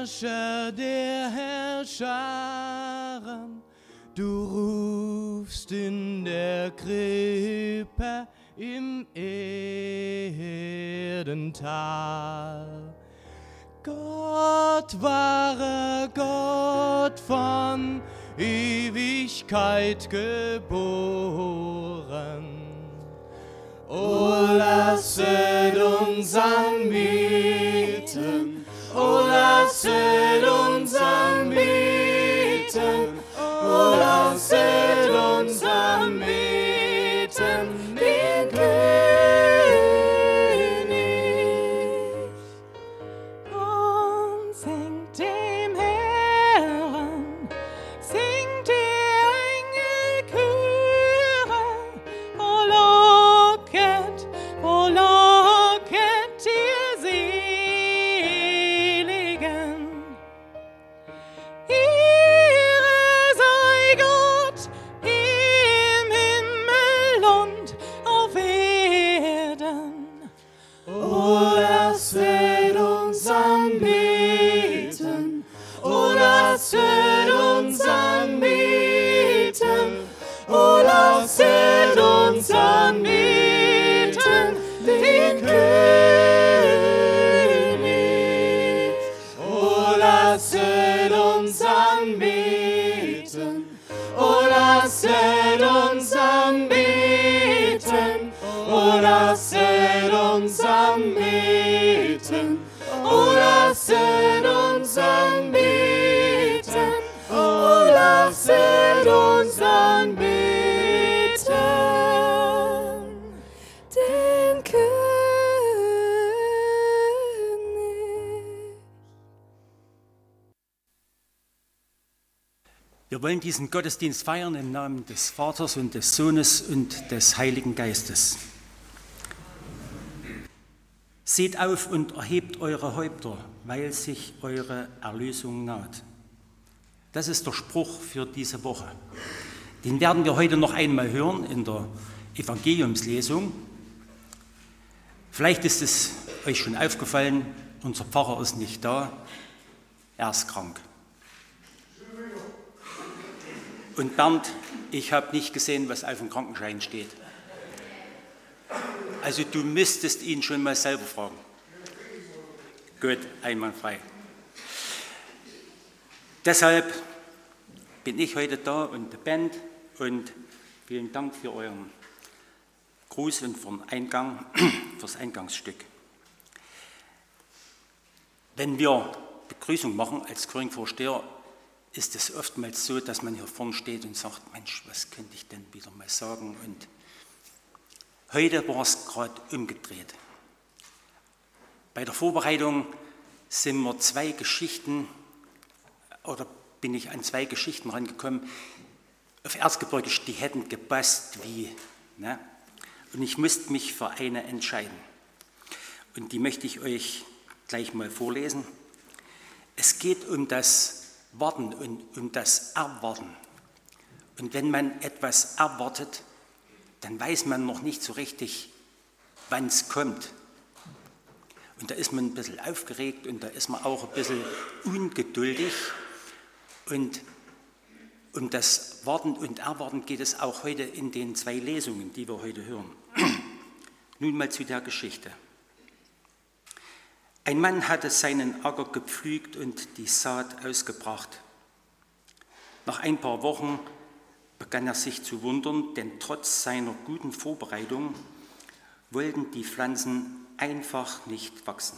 Herrscher der Herrscharen, du rufst in der Krippe im Erdental. Gott, wahrer Gott, von Ewigkeit geboren. O lasset uns anbeten, o lasset uns anbeten, o lasset uns anbeten, den König. Und singt dem Herrn, singt die Engel Chöre, o locket ihr Seligen. Ehre sei Gott im Himmel und auf Erden. O lasset uns anbeten, o lasset uns anbeten, o lasset uns anbeten, den König. O lasset uns anbeten, o lasset uns anbeten, o lasset uns anbeten, o lasset uns anbeten, o lasset uns anbeten, den König. Wir wollen diesen Gottesdienst feiern im Namen des Vaters und des Sohnes und des Heiligen Geistes. Seht auf und erhebt eure Häupter, weil sich eure Erlösung naht. Das ist der Spruch für diese Woche. Den werden wir heute noch einmal hören in der Evangeliumslesung. Vielleicht ist es euch schon aufgefallen, unser Pfarrer ist nicht da, er ist krank. Und Bernd, ich habe nicht gesehen, was auf dem Krankenschein steht. Also du müsstest ihn schon mal selber fragen. Gut, einwandfrei. Deshalb bin ich heute da und die Band und vielen Dank für euren Gruß und fürs Eingangsstück. Wenn wir Begrüßung machen als Kirchenvorsteher, ist es oftmals so, dass man hier vorne steht und sagt, Mensch, was könnte ich denn wieder mal sagen? Und heute war es gerade umgedreht. Bei der Vorbereitung sind mir bin ich an zwei Geschichten rangekommen, auf Erzgebirge, die hätten gepasst wie, ne? Und ich musste mich für eine entscheiden. Und die möchte ich euch gleich mal vorlesen. Es geht um das Warten und um das Erwarten. Und wenn man etwas erwartet, dann weiß man noch nicht so richtig, wann es kommt. Und da ist man ein bisschen aufgeregt und da ist man auch ein bisschen ungeduldig. Und um das Warten und Erwarten geht es auch heute in den zwei Lesungen, die wir heute hören. Nun mal zu der Geschichte. Ein Mann hatte seinen Acker gepflügt und die Saat ausgebracht. Nach ein paar Wochen begann er sich zu wundern, denn trotz seiner guten Vorbereitung wollten die Pflanzen einfach nicht wachsen.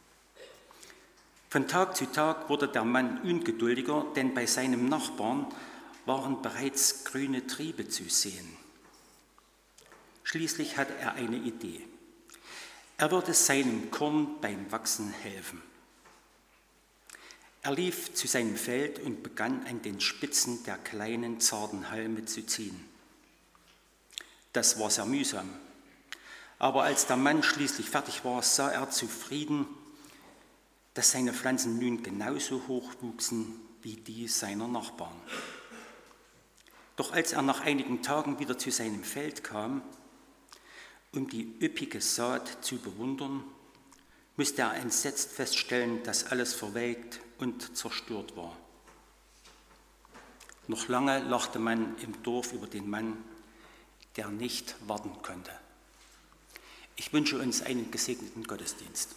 Von Tag zu Tag wurde der Mann ungeduldiger, denn bei seinem Nachbarn waren bereits grüne Triebe zu sehen. Schließlich hatte er eine Idee. Er würde seinem Korn beim Wachsen helfen. Er lief zu seinem Feld und begann an den Spitzen der kleinen, zarten Halme zu ziehen. Das war sehr mühsam. Aber als der Mann schließlich fertig war, sah er zufrieden, dass seine Pflanzen nun genauso hoch wuchsen wie die seiner Nachbarn. Doch als er nach einigen Tagen wieder zu seinem Feld kam, um die üppige Saat zu bewundern, musste er entsetzt feststellen, dass alles verwelkt und zerstört war. Noch lange lachte man im Dorf über den Mann, der nicht warten konnte. Ich wünsche uns einen gesegneten Gottesdienst.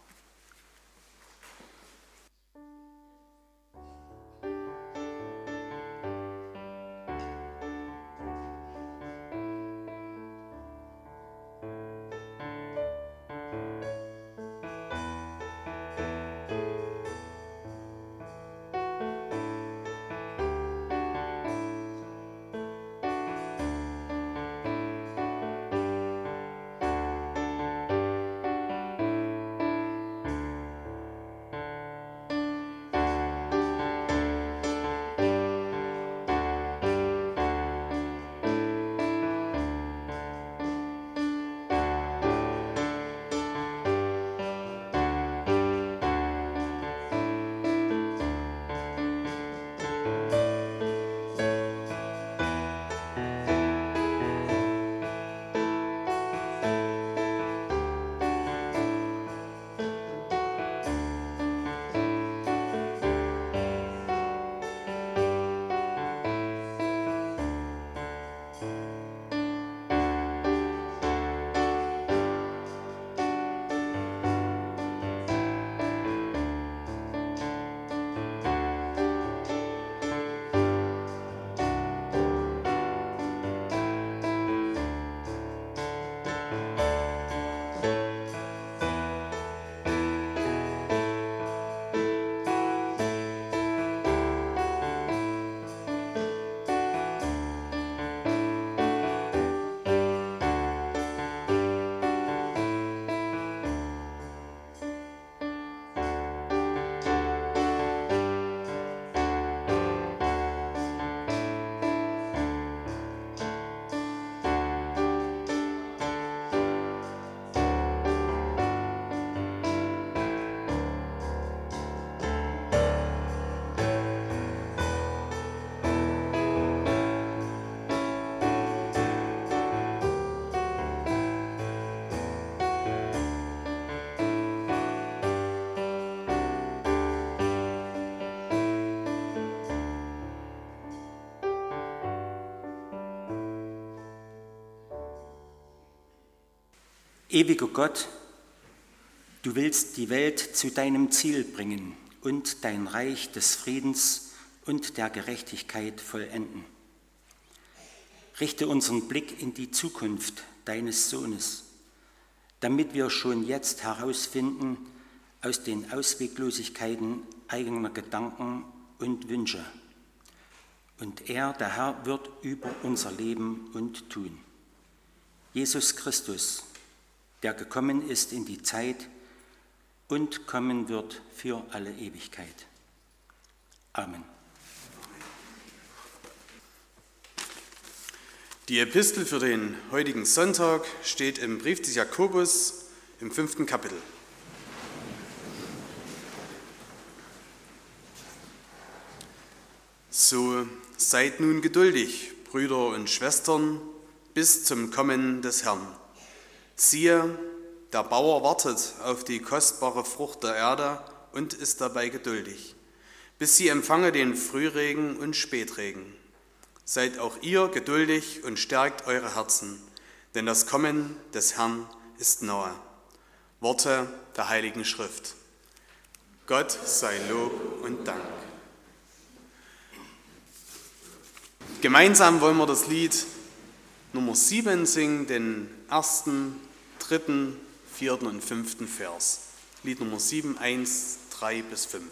Ewiger Gott, du willst die Welt zu deinem Ziel bringen und dein Reich des Friedens und der Gerechtigkeit vollenden. Richte unseren Blick in die Zukunft deines Sohnes, damit wir schon jetzt herausfinden aus den Ausweglosigkeiten eigener Gedanken und Wünsche. Und er, der Herr, wird über unser Leben und tun. Jesus Christus, der gekommen ist in die Zeit und kommen wird für alle Ewigkeit. Amen. Die Epistel für den heutigen Sonntag steht im Brief des Jakobus im 5. Kapitel. So seid nun geduldig, Brüder und Schwestern, bis zum Kommen des Herrn. Siehe, der Bauer wartet auf die kostbare Frucht der Erde und ist dabei geduldig, bis sie empfange den Frühregen und Spätregen. Seid auch ihr geduldig und stärkt eure Herzen, denn das Kommen des Herrn ist nahe. Worte der Heiligen Schrift. Gott sei Lob und Dank. Gemeinsam wollen wir das Lied Nummer 7 singen, den 1., 3., 4. und 5. Vers. Lied Nummer 7, 1, 3 bis 5.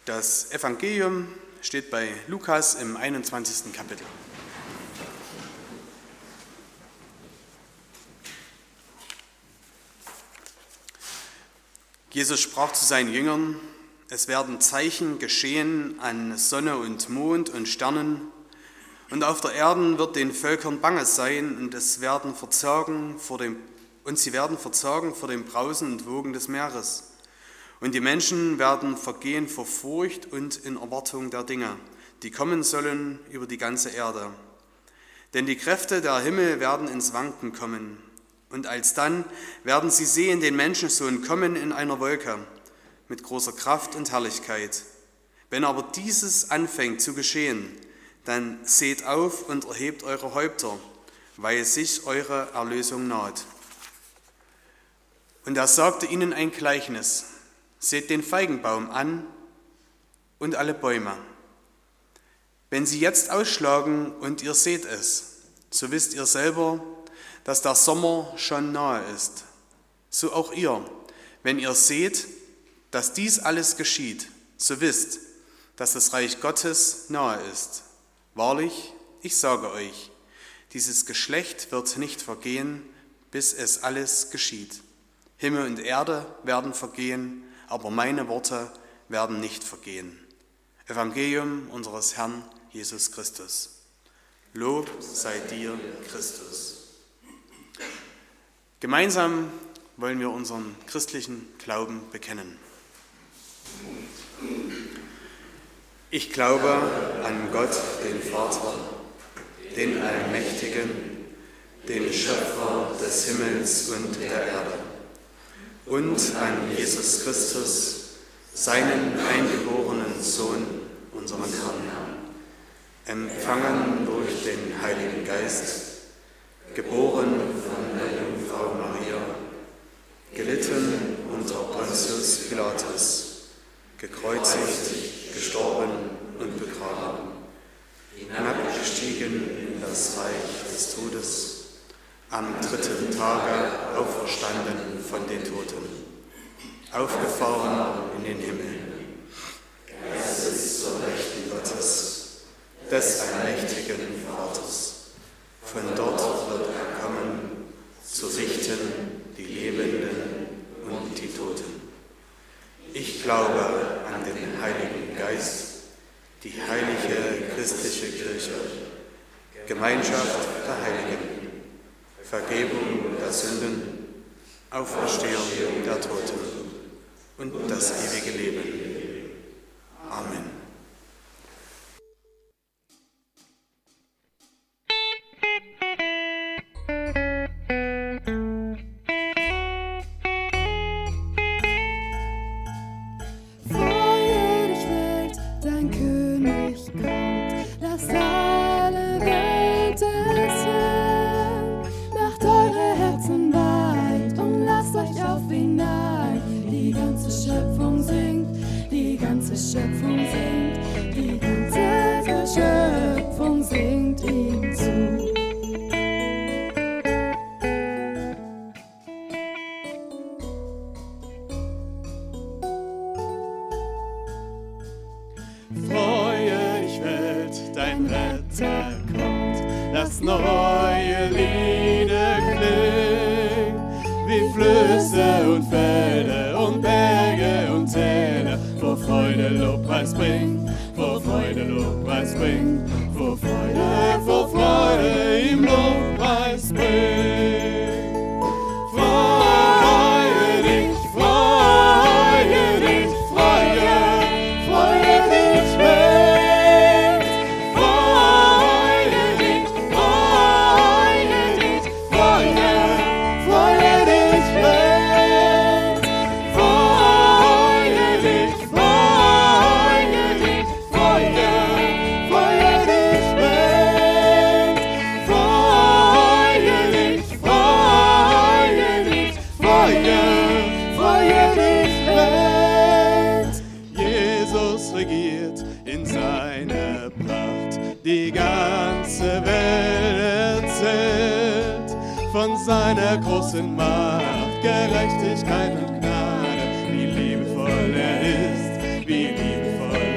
Das Evangelium steht bei Lukas im 21. Kapitel. Jesus sprach zu seinen Jüngern: Es werden Zeichen geschehen an Sonne und Mond und Sternen, und auf der Erde wird den Völkern bange sein, und sie werden verzagen vor dem Brausen und Wogen des Meeres. Und die Menschen werden vergehen vor Furcht und in Erwartung der Dinge, die kommen sollen über die ganze Erde. Denn die Kräfte der Himmel werden ins Wanken kommen. Und alsdann werden sie sehen den Menschensohn kommen in einer Wolke mit großer Kraft und Herrlichkeit. Wenn aber dieses anfängt zu geschehen, dann seht auf und erhebt eure Häupter, weil sich eure Erlösung naht. Und er sagte ihnen ein Gleichnis: Seht den Feigenbaum an und alle Bäume. Wenn sie jetzt ausschlagen und ihr seht es, so wisst ihr selber, dass der Sommer schon nahe ist. So auch ihr, wenn ihr seht, dass dies alles geschieht, so wisst, dass das Reich Gottes nahe ist. Wahrlich, ich sage euch, dieses Geschlecht wird nicht vergehen, bis es alles geschieht. Himmel und Erde werden vergehen, aber meine Worte werden nicht vergehen. Evangelium unseres Herrn Jesus Christus. Lob sei dir, Christus. Gemeinsam wollen wir unseren christlichen Glauben bekennen. Ich glaube an Gott, den Vater, den Allmächtigen, den Schöpfer des Himmels und der Erde, und an Jesus Christus, seinen eingeborenen Sohn, unseren Herrn, empfangen durch den Heiligen Geist, geboren von der Jungfrau Maria, gelitten unter Pontius Pilatus, gekreuzigt, gestorben und begraben, hinabgestiegen in das Reich des Todes, am dritten Tage auferstanden von den Toten, aufgefahren in den Himmel. Er sitzt zur Rechten Gottes, des allmächtigen Vaters. Von dort wird er kommen, zu richten die Lebenden und die Toten. Ich glaube an den Heiligen Geist, die heilige christliche Kirche, Gemeinschaft der Heiligen, Vergebung der Sünden, Auferstehung der Toten und das ewige Leben. Amen. Schöpfung singt ihm zu. Freue dich, Welt, dein Retter kommt, lass neue Lieder klingen, wie Flüsse und Felder und Berge und Täler, vor Freude Lobpreis bringt, vor Freude Lobpreis bringt, vor Freude ihm Lobpreis bringt. Freue dich, freue dich, freue dich, Welt. Freue dich, freue dich, freue dich, Welt. Freue dich, freue dich, freue dich, Welt. Freue dich, freue dich, Welt. Jesus regiert in seiner Pracht, die ganze Welt erzählt von seiner großen Macht, Gerechtigkeit und Gnade, wie liebevoll er ist, wie liebevoll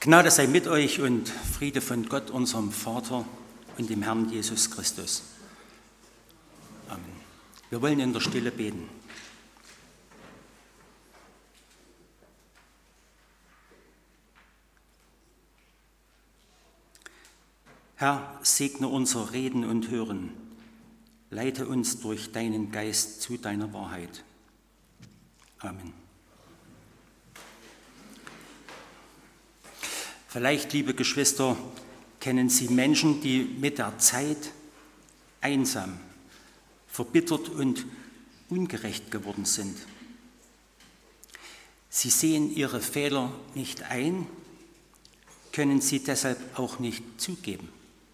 Gnade sei mit euch und Friede von Gott, unserem Vater und dem Herrn Jesus Christus. Amen. Wir wollen in der Stille beten. Herr, segne unser Reden und Hören. Leite uns durch deinen Geist zu deiner Wahrheit. Amen. Vielleicht, liebe Geschwister, kennen Sie Menschen, die mit der Zeit einsam, verbittert und ungerecht geworden sind. Sie sehen ihre Fehler nicht ein, können sie deshalb auch nicht zugeben.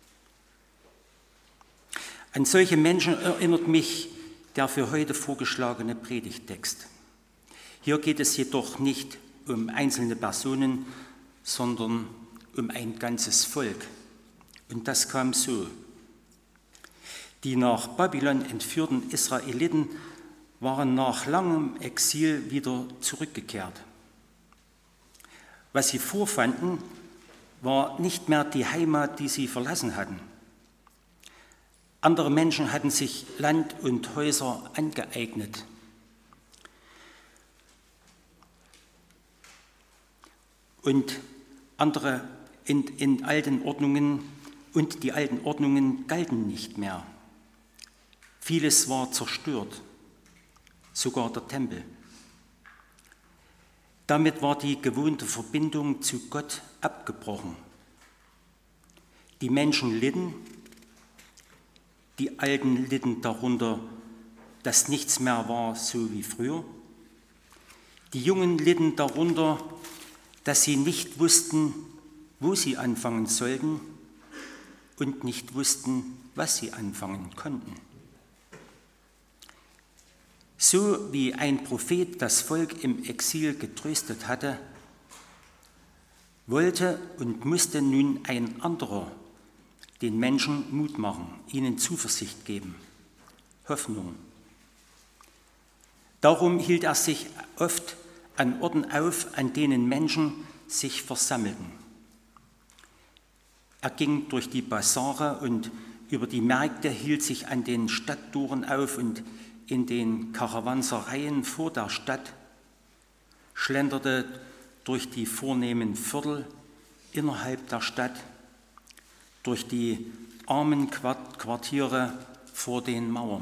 An solche Menschen erinnert mich der für heute vorgeschlagene Predigttext. Hier geht es jedoch nicht um einzelne Personen, sondern um ein ganzes Volk. Und das kam so. Die nach Babylon entführten Israeliten waren nach langem Exil wieder zurückgekehrt. Was sie vorfanden, war nicht mehr die Heimat, die sie verlassen hatten. Andere Menschen hatten sich Land und Häuser angeeignet. Und andere in alten Ordnungen und die alten Ordnungen galten nicht mehr. Vieles war zerstört, sogar der Tempel. Damit war die gewohnte Verbindung zu Gott abgebrochen. Die Menschen litten, die Alten litten darunter, dass nichts mehr war so wie früher. Die Jungen litten darunter, dass sie nicht wussten, wo sie anfangen sollten und nicht wussten, was sie anfangen konnten. So wie ein Prophet das Volk im Exil getröstet hatte, wollte und musste nun ein anderer den Menschen Mut machen, ihnen Zuversicht geben, Hoffnung. Darum hielt er sich oft an Orten auf, an denen Menschen sich versammelten. Er ging durch die Basare und über die Märkte, hielt sich an den Stadttoren auf und in den Karawansereien vor der Stadt, schlenderte durch die vornehmen Viertel innerhalb der Stadt, durch die armen Quartiere vor den Mauern.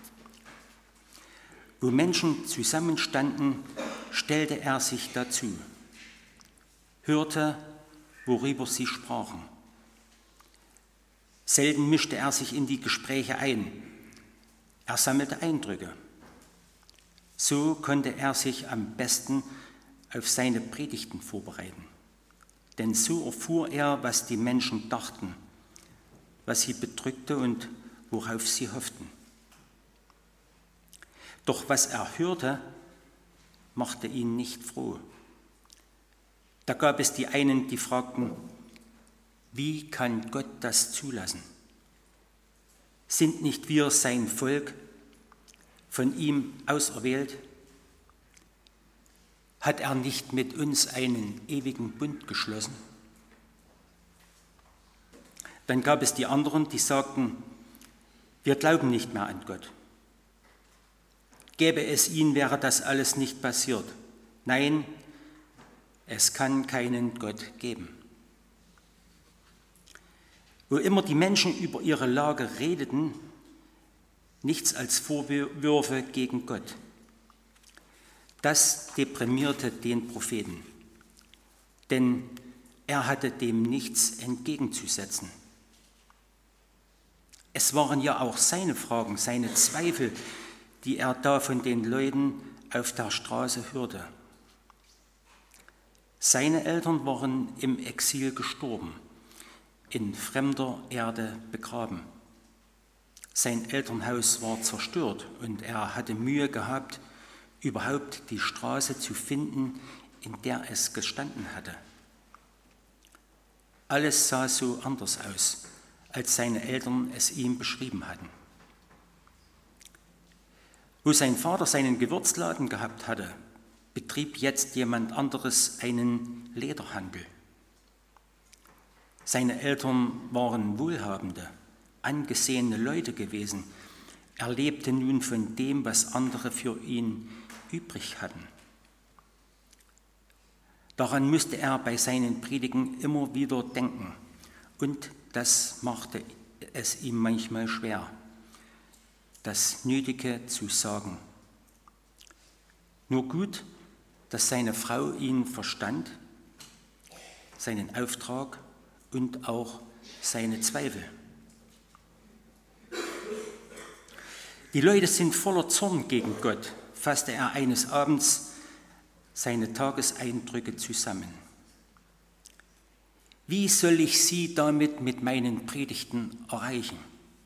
Wo Menschen zusammenstanden, stellte er sich dazu, hörte, worüber sie sprachen. Selten mischte er sich in die Gespräche ein. Er sammelte Eindrücke. So konnte er sich am besten auf seine Predigten vorbereiten. Denn so erfuhr er, was die Menschen dachten, was sie bedrückte und worauf sie hofften. Doch was er hörte, machte ihn nicht froh. Da gab es die einen, die fragten, wie kann Gott das zulassen? Sind nicht wir sein Volk, von ihm auserwählt? Hat er nicht mit uns einen ewigen Bund geschlossen? Dann gab es die anderen, die sagten, wir glauben nicht mehr an Gott. Gäbe es ihn, wäre das alles nicht passiert. Nein, es kann keinen Gott geben. Wo immer die Menschen über ihre Lage redeten, nichts als Vorwürfe gegen Gott. Das deprimierte den Propheten, denn er hatte dem nichts entgegenzusetzen. Es waren ja auch seine Fragen, seine Zweifel, die er da von den Leuten auf der Straße hörte. Seine Eltern waren im Exil gestorben, in fremder Erde begraben. Sein Elternhaus war zerstört und er hatte Mühe gehabt, überhaupt die Straße zu finden, in der es gestanden hatte. Alles sah so anders aus, als seine Eltern es ihm beschrieben hatten. Wo sein Vater seinen Gewürzladen gehabt hatte, betrieb jetzt jemand anderes einen Lederhandel. Seine Eltern waren wohlhabende, angesehene Leute gewesen. Er lebte nun von dem, was andere für ihn übrig hatten. Daran musste er bei seinen Predigen immer wieder denken, und das machte es ihm manchmal schwer, das Nötige zu sagen. Nur gut, dass seine Frau ihn verstand, seinen Auftrag und auch seine Zweifel. Die Leute sind voller Zorn gegen Gott, fasste er eines Abends seine Tageseindrücke zusammen. Wie soll ich sie damit mit meinen Predigten erreichen?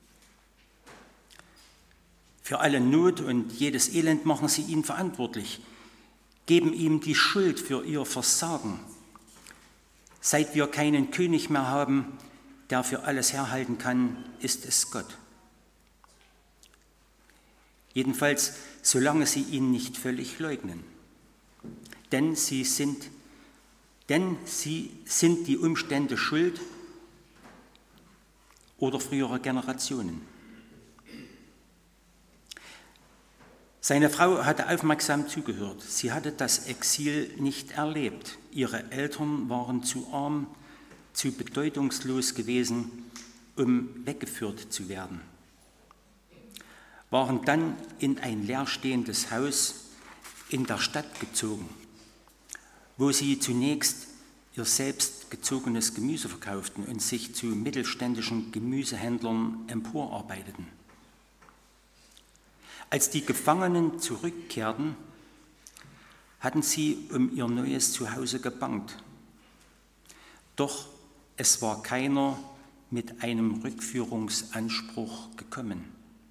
Für alle Not und jedes Elend machen sie ihn verantwortlich, geben ihm die Schuld für ihr Versagen. Seit wir keinen König mehr haben, der für alles herhalten kann, ist es Gott. Jedenfalls, solange sie ihn nicht völlig leugnen. Denn sie sind die Umstände schuld oder frühere Generationen. Seine Frau hatte aufmerksam zugehört. Sie hatte das Exil nicht erlebt. Ihre Eltern waren zu arm, zu bedeutungslos gewesen, um weggeführt zu werden. Waren dann in ein leerstehendes Haus in der Stadt gezogen, wo sie zunächst ihr selbst gezogenes Gemüse verkauften und sich zu mittelständischen Gemüsehändlern emporarbeiteten. Als die Gefangenen zurückkehrten, hatten sie um ihr neues Zuhause gebangt. Doch es war keiner mit einem Rückführungsanspruch gekommen.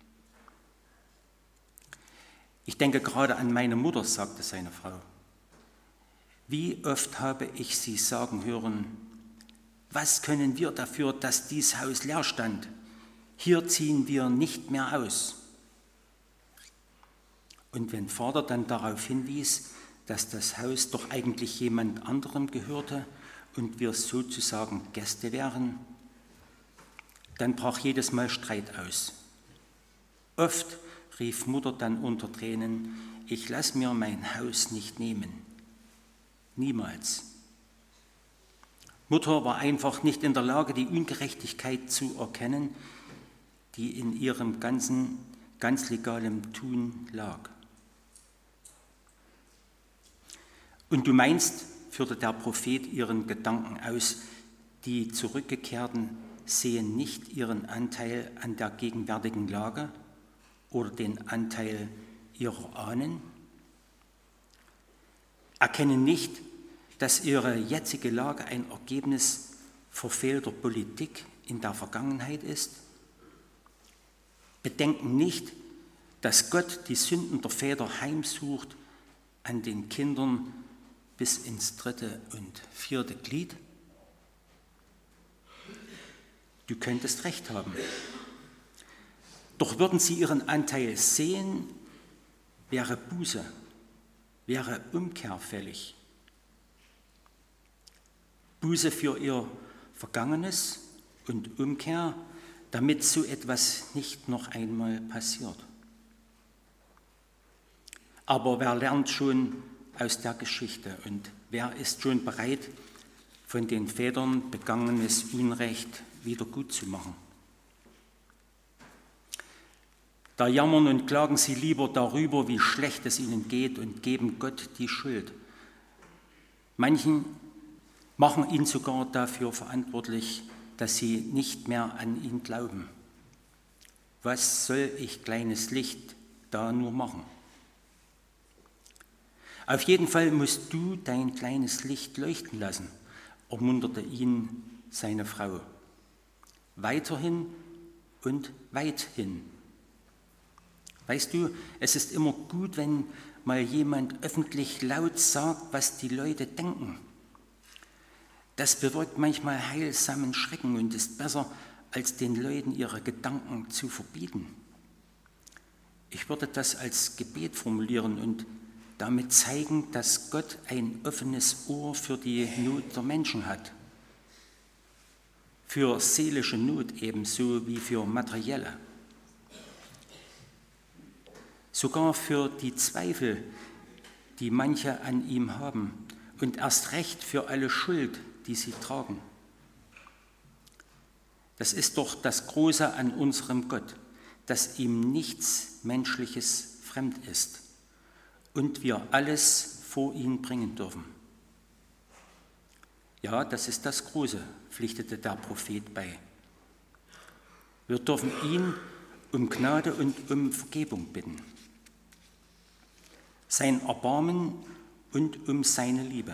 Ich denke gerade an meine Mutter, sagte seine Frau. Wie oft habe ich sie sagen hören, was können wir dafür, dass dies Haus leer stand? Hier ziehen wir nicht mehr aus. Und wenn Vater dann darauf hinwies, dass das Haus doch eigentlich jemand anderem gehörte und wir sozusagen Gäste wären, dann brach jedes Mal Streit aus. Oft rief Mutter dann unter Tränen, ich lasse mir mein Haus nicht nehmen. Niemals. Mutter war einfach nicht in der Lage, die Ungerechtigkeit zu erkennen, die in ihrem ganz legalem Tun lag. Und du meinst, führte der Prophet ihren Gedanken aus, die Zurückgekehrten sehen nicht ihren Anteil an der gegenwärtigen Lage oder den Anteil ihrer Ahnen, erkennen nicht, dass ihre jetzige Lage ein Ergebnis verfehlter Politik in der Vergangenheit ist, bedenken nicht, dass Gott die Sünden der Väter heimsucht an den Kindern bis ins 3. und 4. Glied? Du könntest recht haben. Doch würden sie ihren Anteil sehen, wäre Buße, wäre Umkehr fällig. Buße für ihr Vergangenes und Umkehr, damit so etwas nicht noch einmal passiert. Aber wer lernt schon aus der Geschichte und wer ist schon bereit, von den Vätern begangenes Unrecht wieder gut zu machen? Da jammern und klagen sie lieber darüber, wie schlecht es ihnen geht und geben Gott die Schuld. Manchen machen ihn sogar dafür verantwortlich, dass sie nicht mehr an ihn glauben. Was soll ich, kleines Licht, da nur machen? Auf jeden Fall musst du dein kleines Licht leuchten lassen, ermunterte ihn seine Frau. Weiterhin und weithin. Weißt du, es ist immer gut, wenn mal jemand öffentlich laut sagt, was die Leute denken. Das bewirkt manchmal heilsamen Schrecken und ist besser, als den Leuten ihre Gedanken zu verbieten. Ich würde das als Gebet formulieren und damit zeigen, dass Gott ein offenes Ohr für die Not der Menschen hat. für seelische Not ebenso wie für materielle. Sogar für die Zweifel, die manche an ihm haben und erst recht für alle Schuld, die sie tragen. Das ist doch das Große an unserem Gott, dass ihm nichts Menschliches fremd ist und wir alles vor ihn bringen dürfen. Ja, das ist das Große, pflichtete der Prophet bei. Wir dürfen ihn um Gnade und um Vergebung bitten, sein Erbarmen und um seine Liebe.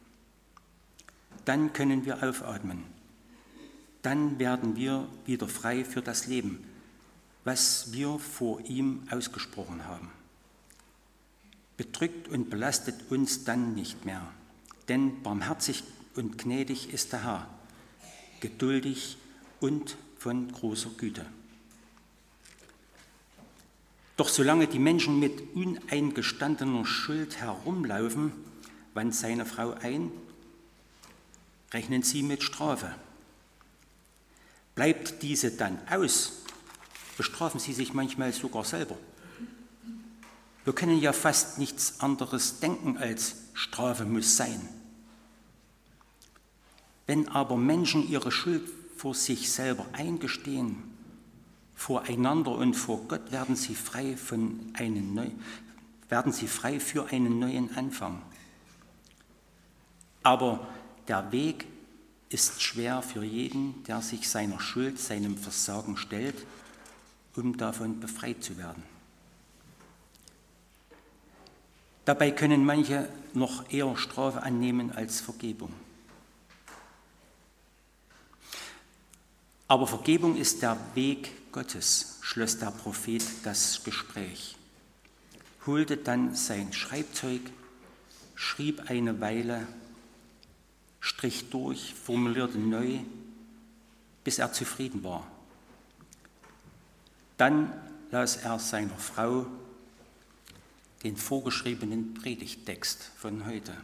Dann können wir aufatmen. Dann werden wir wieder frei für das Leben, was wir vor ihm ausgesprochen haben. Bedrückt und belastet uns dann nicht mehr, denn barmherzig und gnädig ist der Herr, geduldig und von großer Güte. Doch solange die Menschen mit uneingestandener Schuld herumlaufen, wandt seine Frau ein, rechnen sie mit Strafe. Bleibt diese dann aus, bestrafen sie sich manchmal sogar selber. Wir können ja fast nichts anderes denken als Strafe muss sein. Wenn aber Menschen ihre Schuld vor sich selber eingestehen, voreinander und vor Gott, werden sie frei für einen neuen Anfang. Aber der Weg ist schwer für jeden, der sich seiner Schuld, seinem Versagen stellt, um davon befreit zu werden. Dabei können manche noch eher Strafe annehmen als Vergebung. Aber Vergebung ist der Weg Gottes, schloss der Prophet das Gespräch, holte dann sein Schreibzeug, schrieb eine Weile, strich durch, formulierte neu, bis er zufrieden war. Dann las er seiner Frau den vorgeschriebenen Predigttext von heute.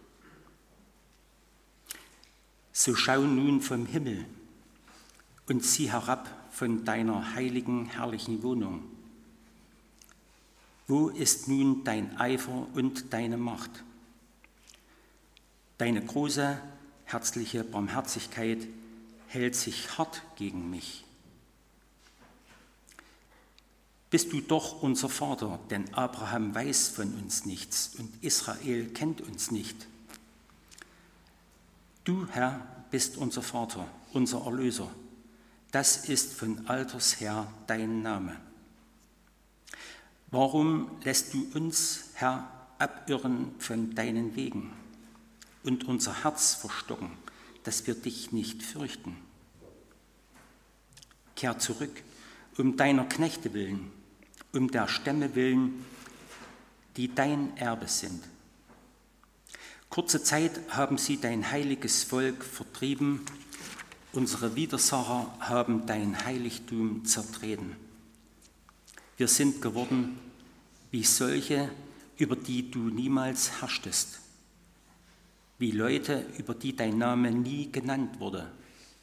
So schau nun vom Himmel und zieh herab von deiner heiligen, herrlichen Wohnung. Wo ist nun dein Eifer und deine Macht? Deine große, herzliche Barmherzigkeit hält sich hart gegen mich. Bist du doch unser Vater, denn Abraham weiß von uns nichts und Israel kennt uns nicht. Du, Herr, bist unser Vater, unser Erlöser. Das ist von alters her dein Name. Warum lässt du uns, Herr, abirren von deinen Wegen und unser Herz verstocken, dass wir dich nicht fürchten? Kehr zurück, um deiner Knechte willen, um der Stämme willen, die dein Erbe sind. Kurze Zeit haben sie dein heiliges Volk vertrieben, unsere Widersacher haben dein Heiligtum zertreten. Wir sind geworden wie solche, über die du niemals herrschtest, wie Leute, über die dein Name nie genannt wurde.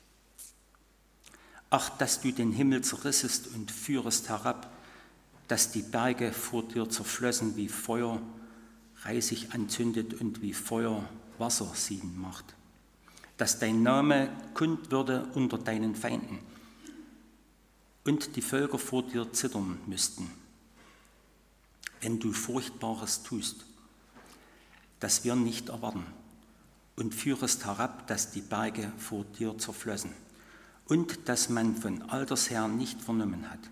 Ach, dass du den Himmel zerrissest und führest herab, dass die Berge vor dir zerflossen wie Feuer, Reisig anzündet und wie Feuer Wasser sieden macht. Dass dein Name kund würde unter deinen Feinden und die Völker vor dir zittern müssten, wenn du Furchtbares tust, das wir nicht erwarten, und führest herab, dass die Berge vor dir zerflossen und dass man von alters her nicht vernommen hat.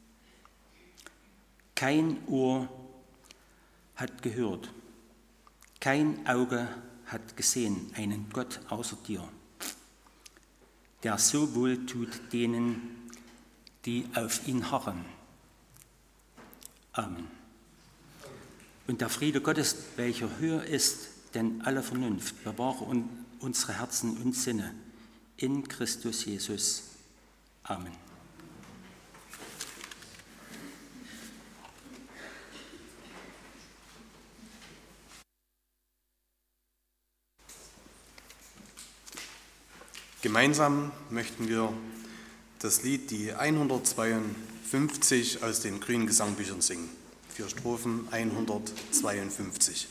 Kein Ohr hat gehört, kein Auge hat gesehen einen Gott außer dir, der so wohl tut denen, die auf ihn harren. Amen. Und der Friede Gottes, welcher höher ist denn alle Vernunft, bewahre unsere Herzen und Sinne in Christus Jesus. Amen. Gemeinsam möchten wir das Lied, die 152 aus den Grünen Gesangbüchern singen. 4 Strophen, 152.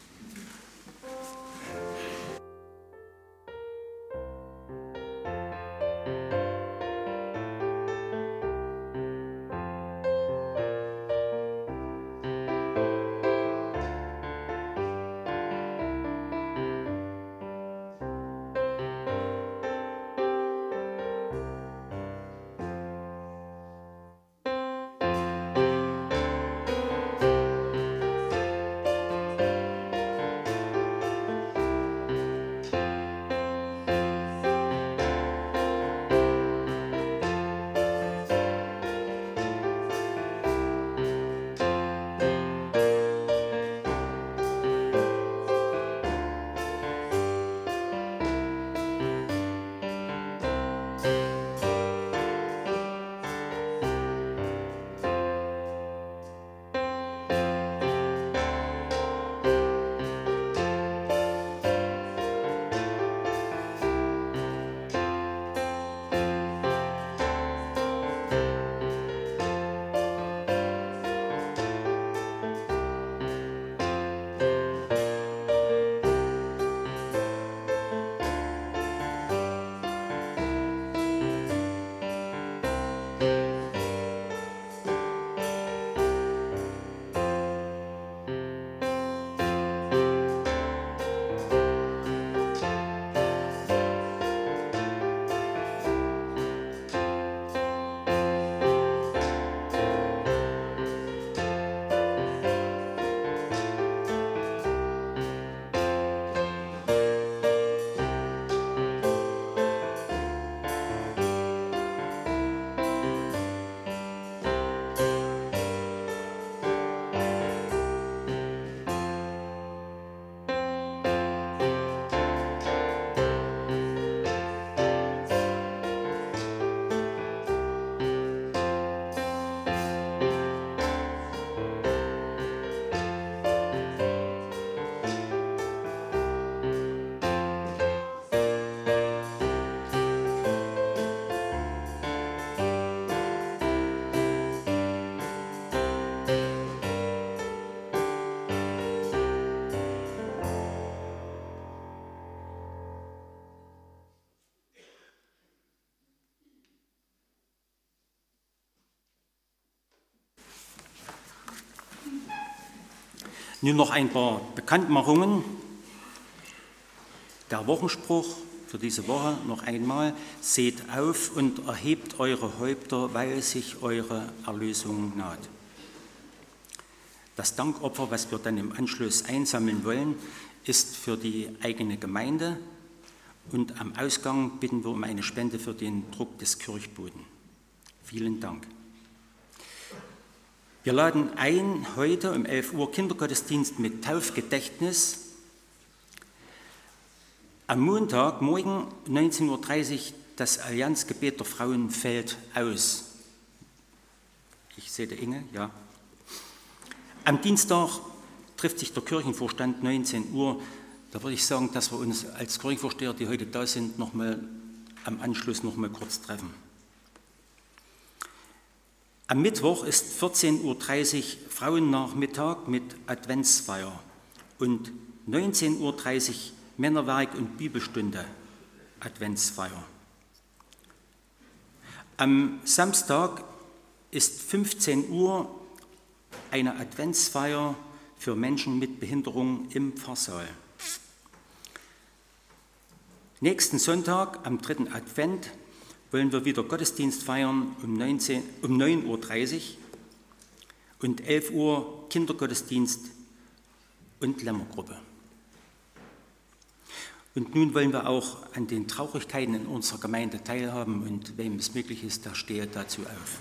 Nun noch ein paar Bekanntmachungen. Der Wochenspruch für diese Woche noch einmal: Seht auf und erhebt eure Häupter, weil sich eure Erlösung naht. Das Dankopfer, was wir dann im Anschluss einsammeln wollen, ist für die eigene Gemeinde, und am Ausgang bitten wir um eine Spende für den Druck des Kirchboten. Vielen Dank. Wir laden ein, heute um 11 Uhr Kindergottesdienst mit Taufgedächtnis. Am Montag, morgen 19.30 Uhr, das Allianzgebet der Frauen fällt aus. Ich sehe die Inge, ja. Am Dienstag trifft sich der Kirchenvorstand 19 Uhr. Da würde ich sagen, dass wir uns als Kirchenvorsteher, die heute da sind, am Anschluss noch mal kurz treffen. Am Mittwoch ist 14.30 Uhr Frauennachmittag mit Adventsfeier und 19.30 Uhr Männerwerk und Bibelstunde Adventsfeier. Am Samstag ist 15 Uhr eine Adventsfeier für Menschen mit Behinderung im Pfarrsaal. Nächsten Sonntag, am 3. Advent, wollen wir wieder Gottesdienst feiern um 9.30 Uhr und 11 Uhr Kindergottesdienst und Lämmergruppe. Und nun wollen wir auch an den Traurigkeiten in unserer Gemeinde teilhaben, und wem es möglich ist, der stehe dazu auf.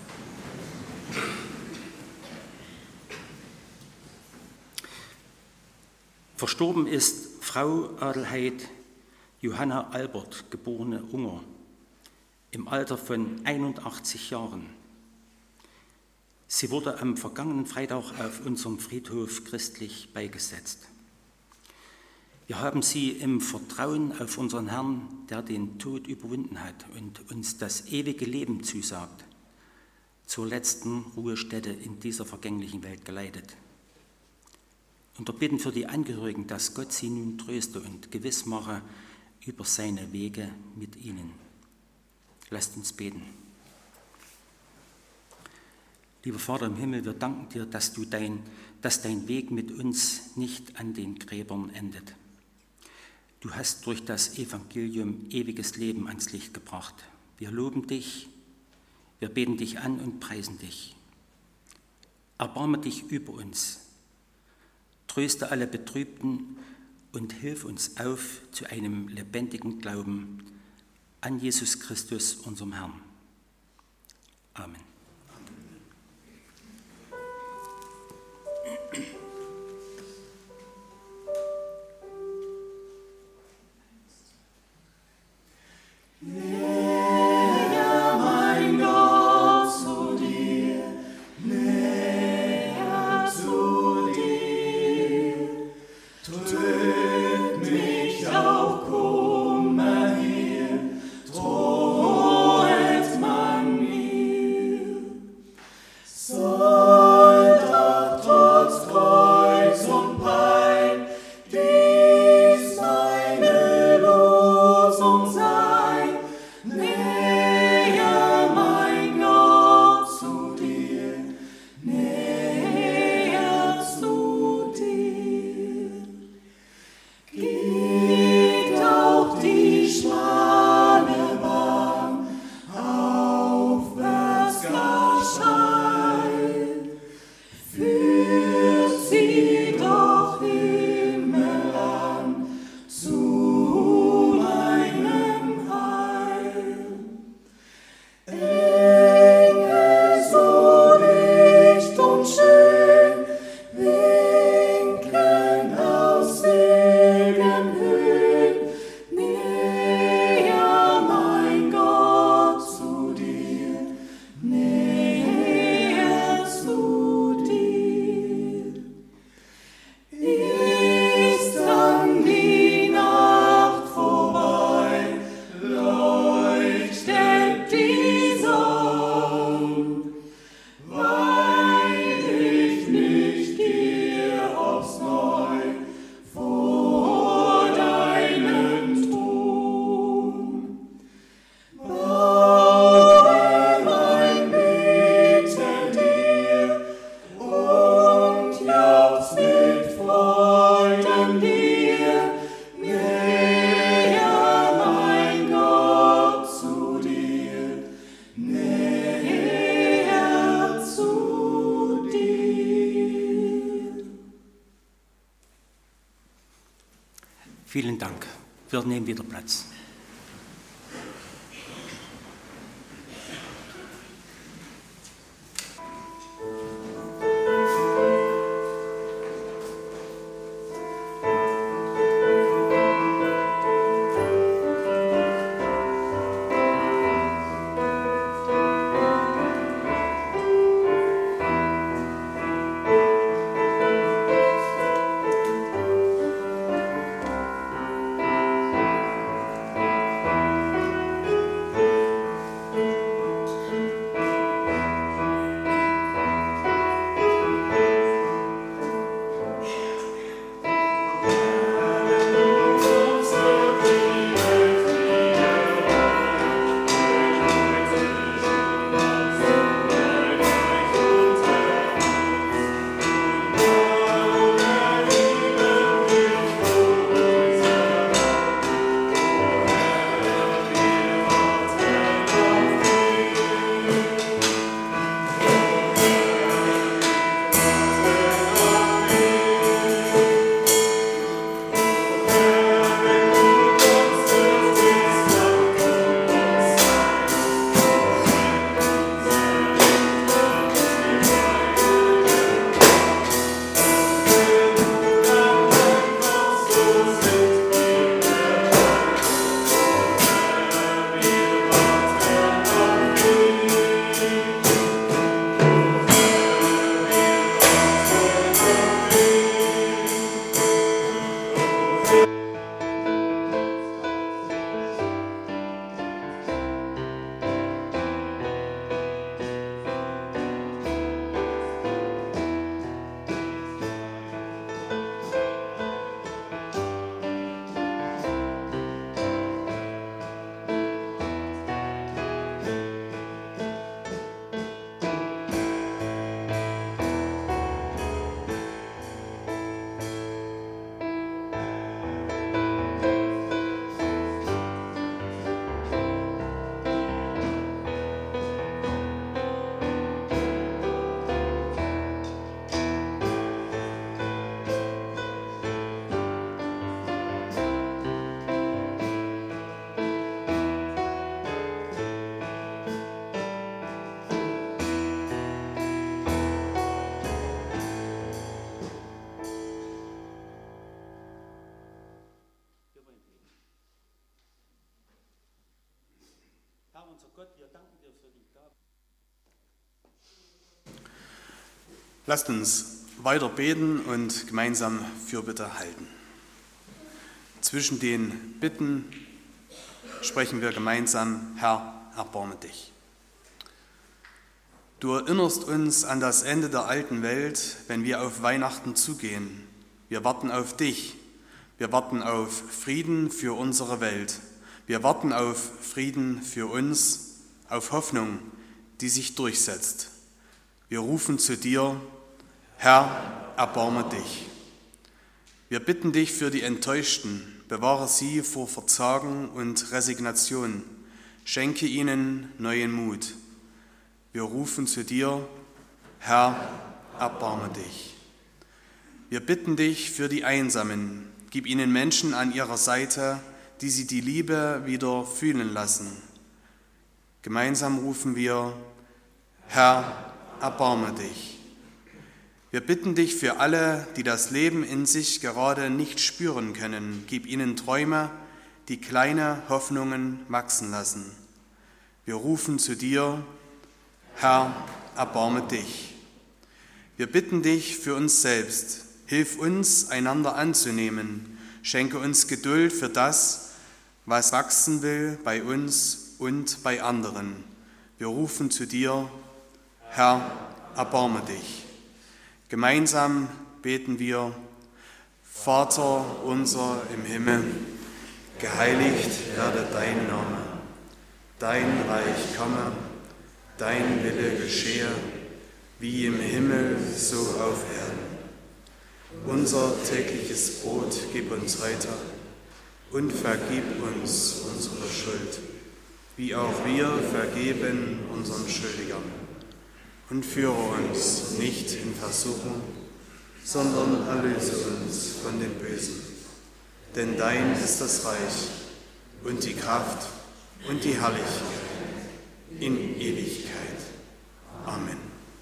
Verstorben ist Frau Adelheid Johanna Albert, geborene Unger, im Alter von 81 Jahren. Sie wurde am vergangenen Freitag auf unserem Friedhof christlich beigesetzt. Wir haben sie im Vertrauen auf unseren Herrn, der den Tod überwunden hat und uns das ewige Leben zusagt, zur letzten Ruhestätte in dieser vergänglichen Welt geleitet. Und wir bitten für die Angehörigen, dass Gott sie nun tröste und gewiss mache über seine Wege mit ihnen. Lasst uns beten. Lieber Vater im Himmel, wir danken dir, dass dein Weg mit uns nicht an den Gräbern endet. Du hast durch das Evangelium ewiges Leben ans Licht gebracht. Wir loben dich, wir beten dich an und preisen dich. Erbarme dich über uns, tröste alle Betrübten und hilf uns auf zu einem lebendigen Glauben an Jesus Christus, unserem Herrn. Amen. Vielen Dank. Wir nehmen wieder Platz. Barmherziger Gott, wir danken dir für die Gabe. Lasst uns weiter beten und gemeinsam Fürbitte halten. Zwischen den Bitten sprechen wir gemeinsam: Herr, erbarme dich. Du erinnerst uns an das Ende der alten Welt, wenn wir auf Weihnachten zugehen. Wir warten auf dich. Wir warten auf Frieden für unsere Welt. Wir warten auf Frieden für uns, auf Hoffnung, die sich durchsetzt. Wir rufen zu dir: Herr, erbarme dich. Wir bitten dich für die Enttäuschten, bewahre sie vor Verzagen und Resignation, schenke ihnen neuen Mut. Wir rufen zu dir: Herr, erbarme dich. Wir bitten dich für die Einsamen, gib ihnen Menschen an ihrer Seite, die sie die Liebe wieder fühlen lassen. Gemeinsam rufen wir: Herr, erbarme dich. Wir bitten dich für alle, die das Leben in sich gerade nicht spüren können. Gib ihnen Träume, die kleine Hoffnungen wachsen lassen. Wir rufen zu dir: Herr, erbarme dich. Wir bitten dich für uns selbst. Hilf uns, einander anzunehmen. Schenke uns Geduld für das, was wachsen will bei uns und bei anderen. Wir rufen zu dir: Herr, erbarme dich. Gemeinsam beten wir: Vater unser im Himmel, geheiligt werde dein Name. Dein Reich komme, dein Wille geschehe, wie im Himmel, so auf Erden. Unser tägliches Brot gib uns heute und vergib uns unsere Schuld, wie auch wir vergeben unseren Schuldigern. Und führe uns nicht in Versuchung, sondern erlöse uns von dem Bösen. Denn dein ist das Reich und die Kraft und die Herrlichkeit in Ewigkeit. Amen.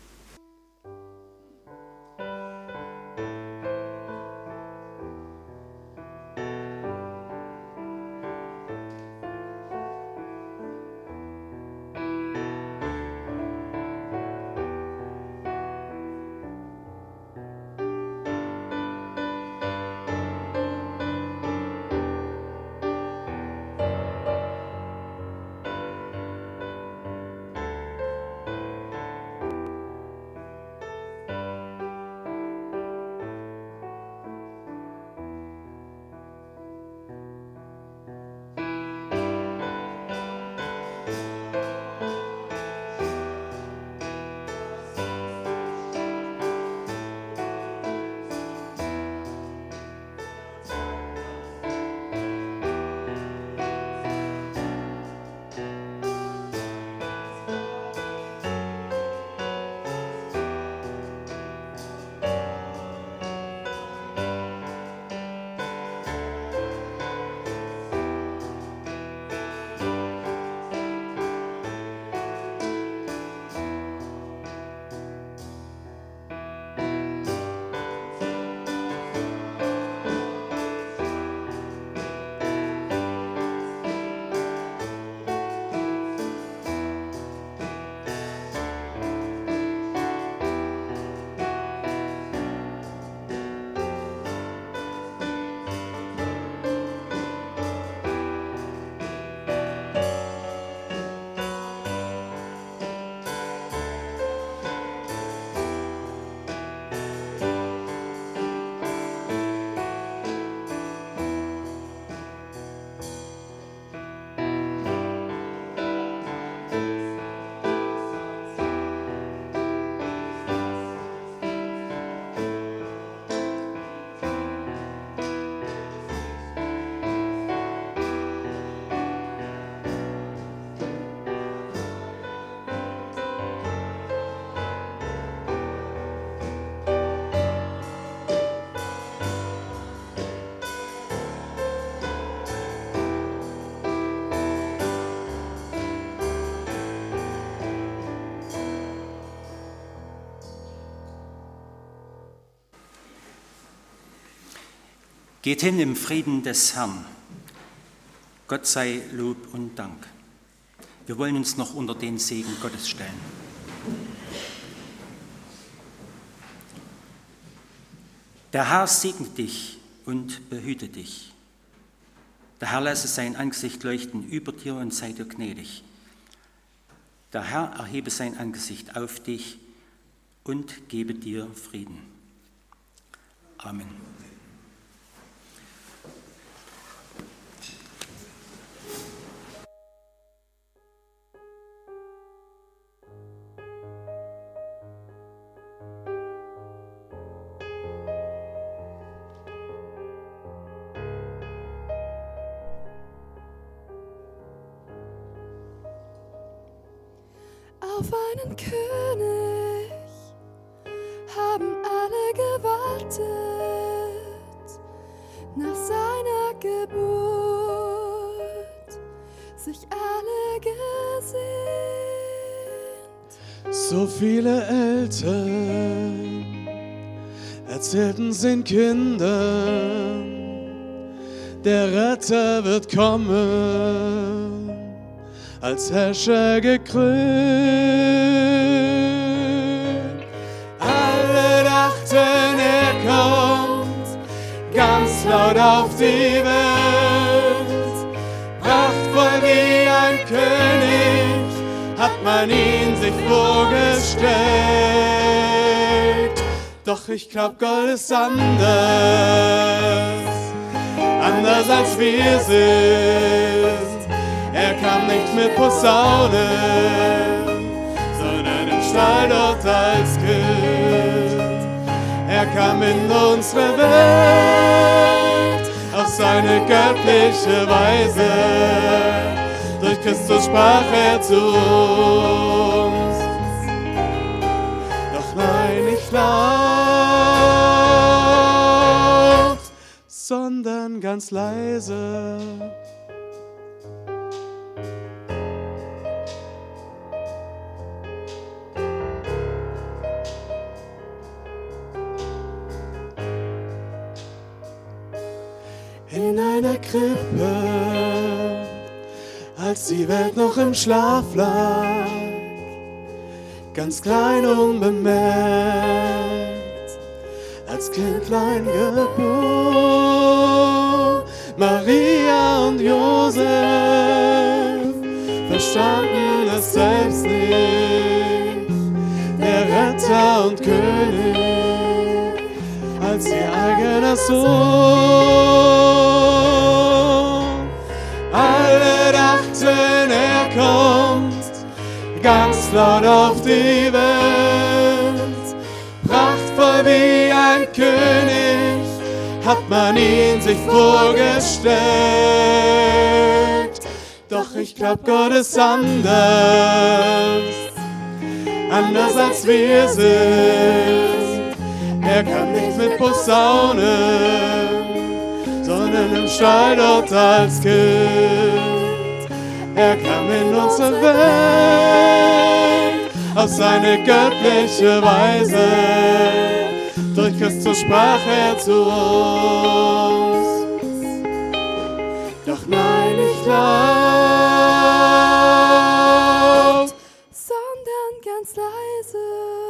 Geht hin im Frieden des Herrn. Gott sei Lob und Dank. Wir wollen uns noch unter den Segen Gottes stellen. Der Herr segne dich und behüte dich. Der Herr lasse sein Angesicht leuchten über dir und sei dir gnädig. Der Herr erhebe sein Angesicht auf dich und gebe dir Frieden. Amen. Auf einen König haben alle gewartet, nach seiner Geburt sich alle gesehnt. So viele Eltern erzählten's den Kindern, der Retter wird kommen, als Herrscher gekrönt. Alle dachten, er kommt ganz laut auf die Welt. Prachtvoll wie ein König hat man ihn sich vorgestellt. Doch ich glaub, Gott ist anders als wir sind. Er kam nicht mit Posaunen, sondern im Stall dort als Kind. Er kam in unsere Welt auf seine göttliche Weise. Durch Christus sprach er zu uns. Doch nein, nicht laut, sondern ganz leise. In einer Krippe, als die Welt noch im Schlaf lag, ganz klein unbemerkt, als Kindlein geboren. Maria und Josef verstanden es selbst nicht, der Retter und König als ihr eigener Sohn. Alle dachten, er kommt ganz laut auf die Welt. Prachtvoll wie ein König hat man ihn sich vorgestellt. Doch ich glaub, Gott ist anders als wir sind. Er kam nicht mit Posaunen, sondern im Stall dort als Kind. Er kam in unsere Welt auf seine göttliche Weise. Durch Christus sprach er zu uns. Doch nein, nicht laut, sondern ganz leise.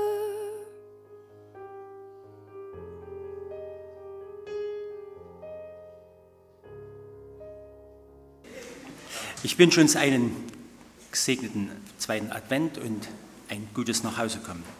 Ich wünsche uns einen gesegneten zweiten Advent und ein gutes Nachhausekommen.